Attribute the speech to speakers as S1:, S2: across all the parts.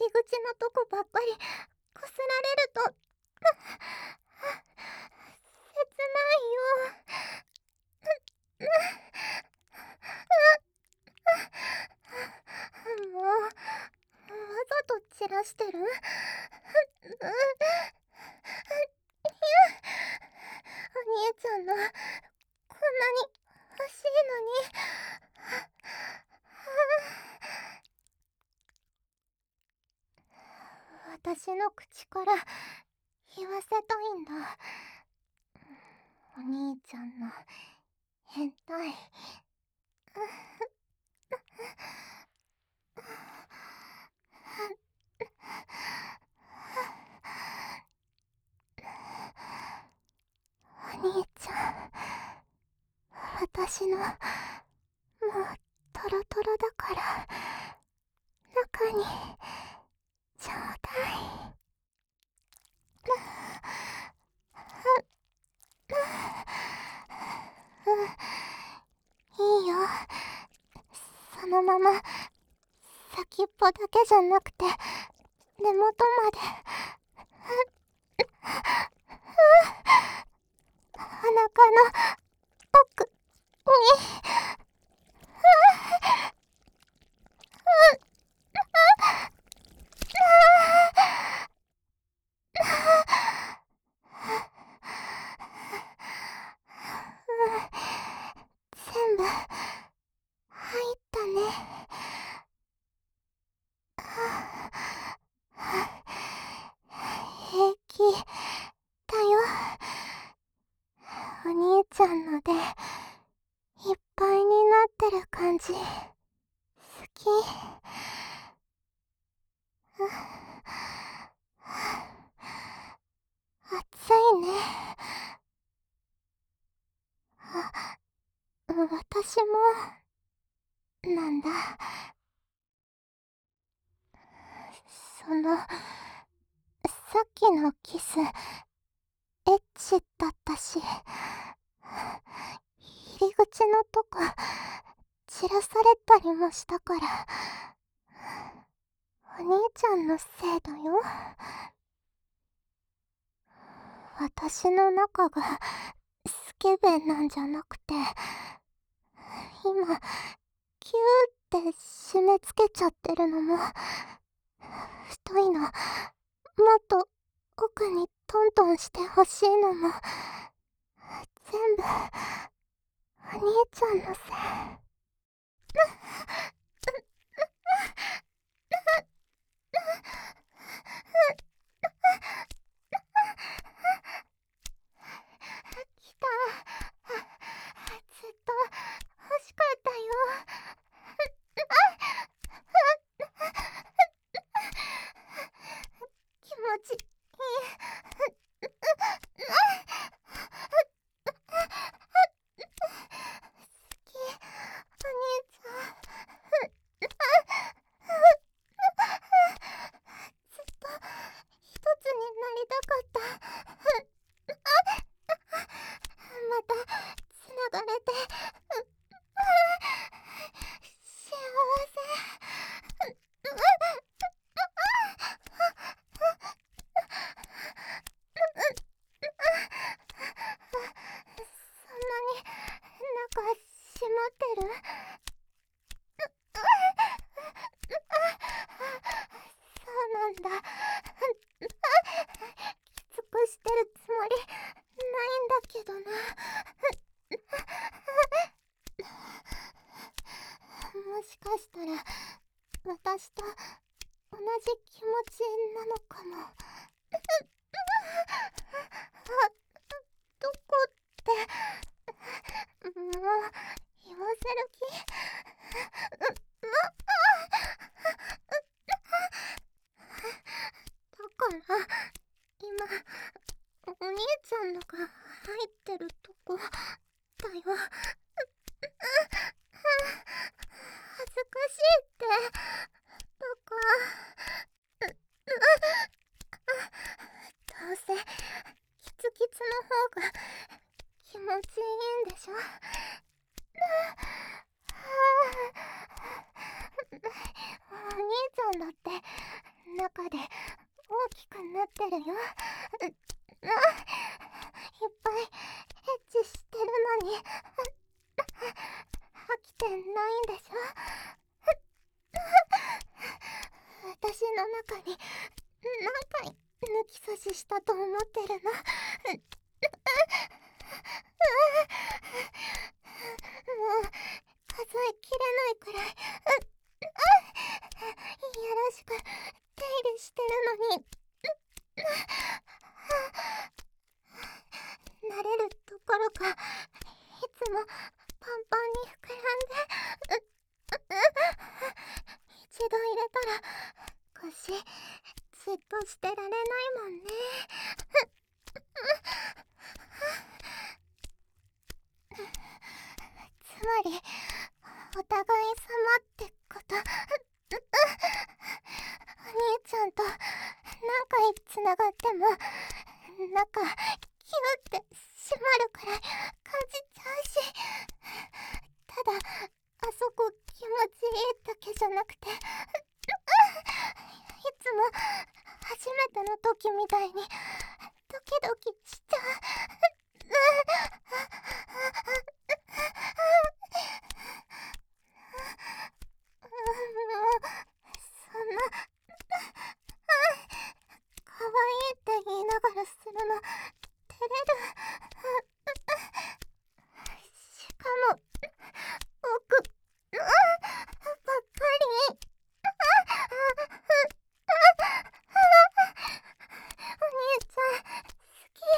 S1: り口のとこばっかりこすられると切ないよ。もうわざと散らしてる？お兄ちゃんのこんなに欲しいのに。私の口から言わせたいんだ。お兄ちゃんの変態。お兄ちゃん、私のもうトロトロだから中にちょうだい。いいよ、そのまま先っぽだけじゃなくて根元まで。お腹の奥に。全部入ったね。平気だよ。お兄ちゃんのでいっぱいになってる感じ好き。暑いね。私もなんだ。さっきのキスエッチだったし、入り口のとこ散らされたりもしたから、お兄ちゃんのせいだよ。私の中がスケベなんじゃなくて、今キューって締め付けちゃってるのも、太いのもっと奥にトントンしてほしいのも、全部お兄ちゃんのせい。来た。ずっと欲しかったよ。気持ちいい。好き、お兄ちゃん。ずっと一つになりたかった。またつながれて幸せ。そんなに中閉まってる？そうなんだ。きつくしてるつもりないんだけどな。もしかしたら私と同じ気持ちなのかも。どこって、もう言わせる気？だから今お兄ちゃんのが入ってるとこだよ。恥ずかしいって。バカ。どうせキツキツの方が気持ちいいんでしょ。お兄ちゃんだってな中で大きくなってるよ。いっぱいエッチしてるのに飽きてないんでしょ。私の中に何回抜き差ししたと思ってるの。もう数えきれないくらいいやらしく手入れしてるのに慣れるどころかいつもパンパンに膨らんで一度入れたら腰ずっとしてられないもんね。つまりお互い様ってこと。お兄ちゃんと何回つながっても中キューって締まるくらい感じちゃうし、ただあそこ気持ちいいだけじゃなくていつも初めての時みたいにドキドキしちゃう。そんな可愛いって言いながらするの照れる。しかも奥ばっかり。お兄ちゃん好き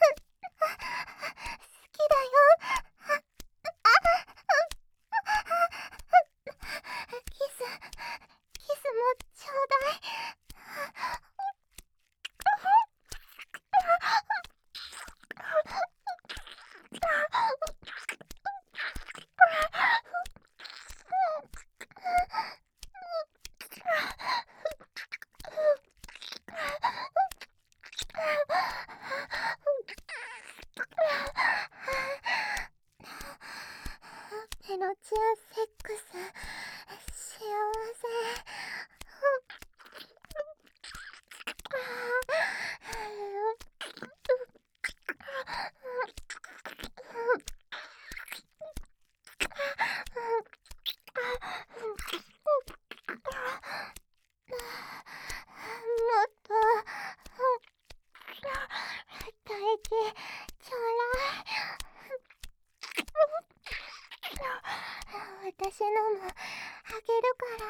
S1: だよ。キスもちょうだい。ペロチアセックス幸せ。もっと唾液ちょうだい。私のもあげるから。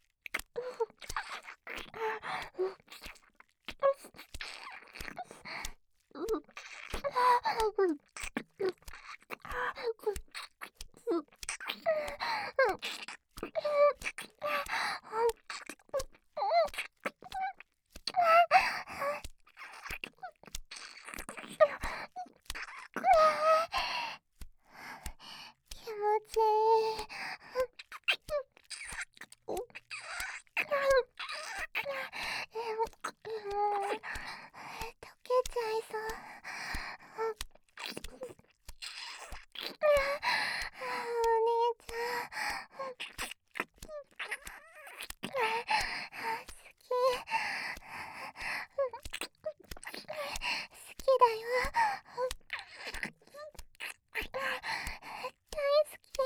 S1: 気持ちいい。溶けちゃいそう。お兄ちゃん好きだよ。大好き。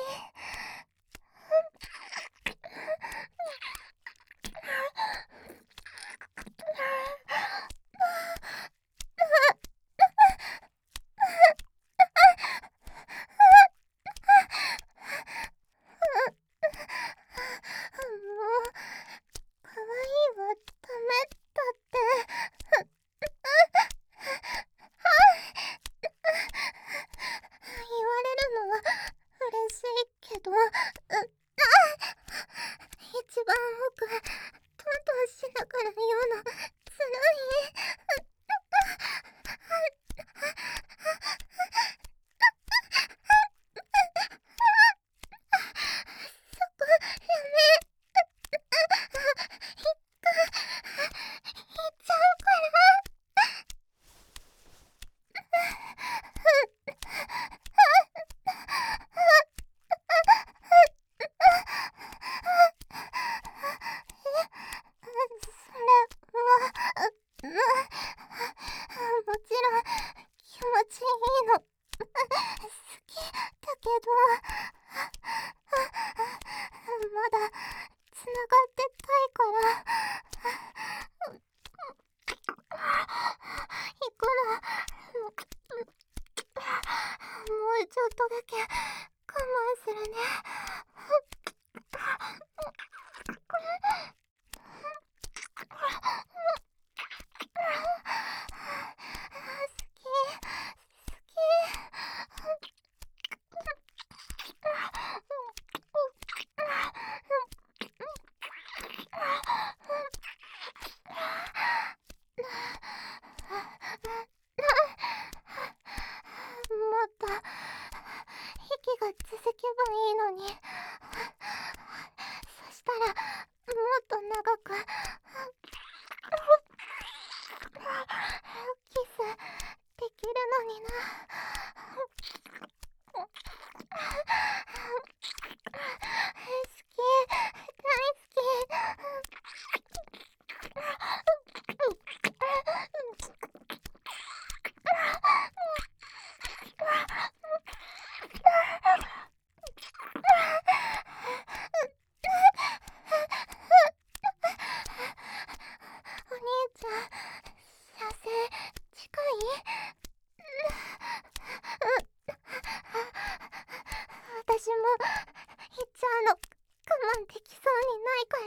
S1: け我慢するね。もっと息が続けばいいのに。そしたらもっと長くキスできるのにな。好き、大好お兄ちゃん、射精近い？私も言っちゃうの我慢できそうにないから、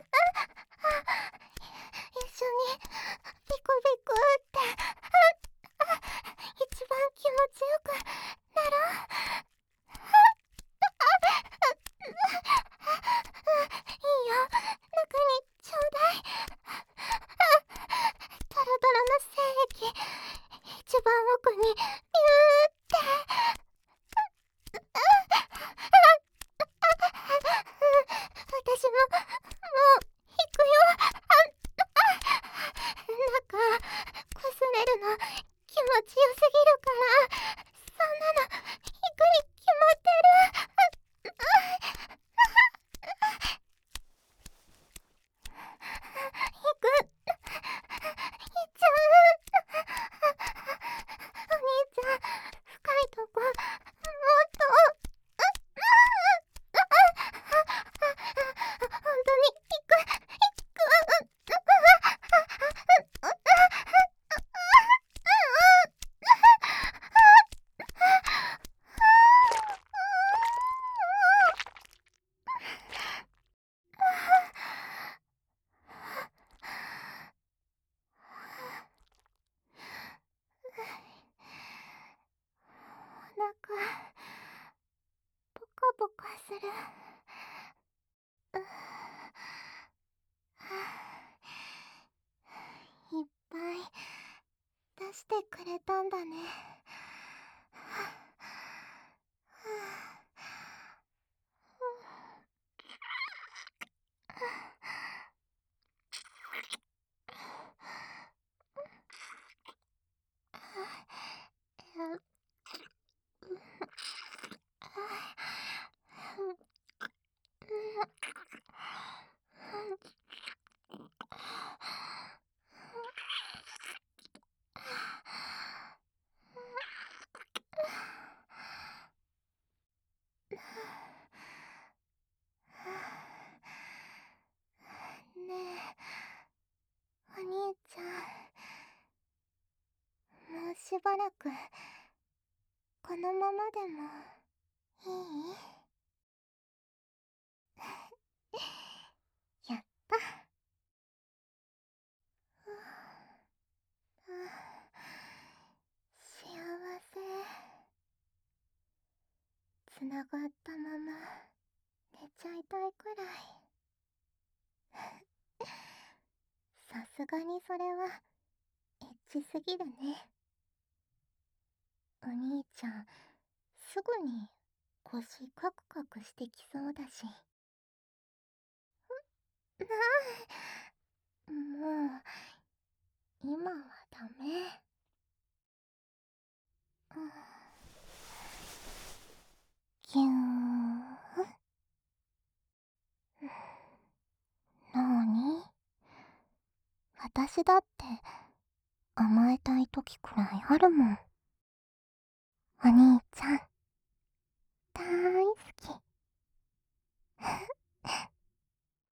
S1: 一緒にビクビクって一番気持ちよくなろう。いいよ、中にちょうだい。ドロドロの精液一番奥にビューって私ももう行くよ。中こすれるの気持ちよすぎるから、そんなの行くに決まってる。行く、行っちゃう。お兄ちゃん、深いとこもっと本当に行く、行く。お腹ポカポカする。いっぱい出してくれたんだね。ねえ、お兄ちゃん、もうしばらくこのままでもいい？やった。幸せ。つながったまま寝ちゃいたいくらい。さすがにそれはエッチすぎるね。お兄ちゃんすぐに腰カクカクしてきそうだし。なあ、もう今はダメ。ぎゅーん。なーに？私だって甘えたい時くらいあるもん。お兄ちゃん。